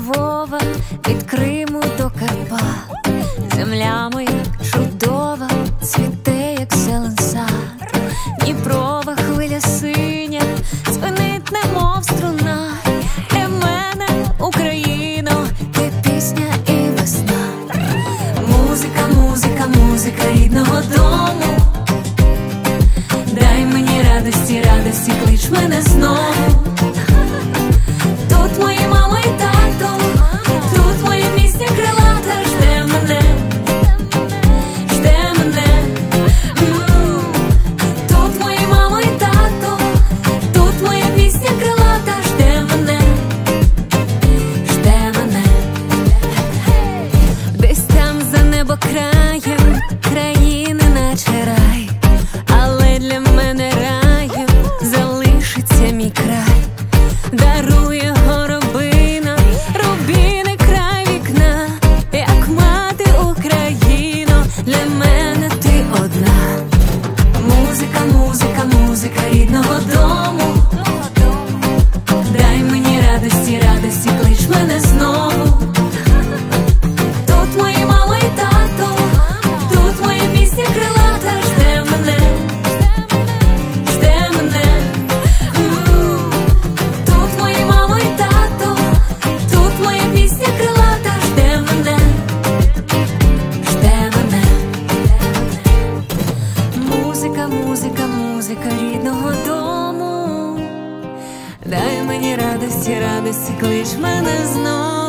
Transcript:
Львова, від Криму до Карпат. Земля моя чудова, цвіте, як селенсар. Дніпрова хвиля синя, дзвенить, немов струна. Для мене, Україно, ти пісня і весна. Музика, музика, музика рідного дому. Дай мені радості, радості, клич мене знову. Тут мої мама і тато, тут моя пісня крилата. Жде мене, жде мене. Тут мої мама і тато, тут моя пісня крилата. Жде мене, жде мене. Десь там за небокраєм країни наче рай, але для мене раєм залишиться мій край. Дарує горобина, рубіни край вікна. Як мати Україно, для мене ти одна. Музика, музика, музика рідного дому. Дай мені радості, радості, клич мене знову. Тут мої мама і тато, тут моя пісня крилата. Жде мене, жде мене. Тут мої мама і тато, тут моя пісня крилата. Жде мене, жде мене. Музика, музика, музика рідного дому. Дай мені радості, радості, клич мене знову.